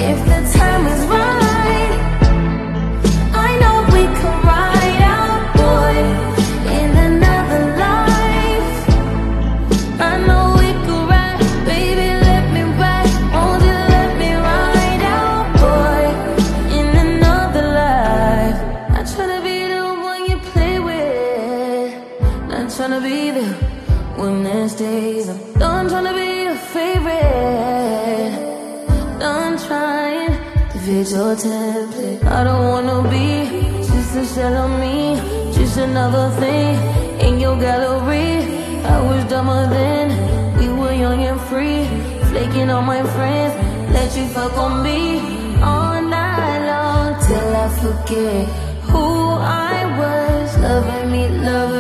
If the time is right, I know we could ride out, boy, in another life. I know we could ride, baby, let me ride. Won't you let me ride out, boy, in another life. Not tryna be the one you play with, not tryna be the when there's days I'm done tryna be your favorite, done trying to fit your template. I don't wanna be just a shell of me, just another thing in your gallery. I was dumber then, we were young and free, flaking on my friends, let you fuck on me all night long till I forget who I was, loving me, loving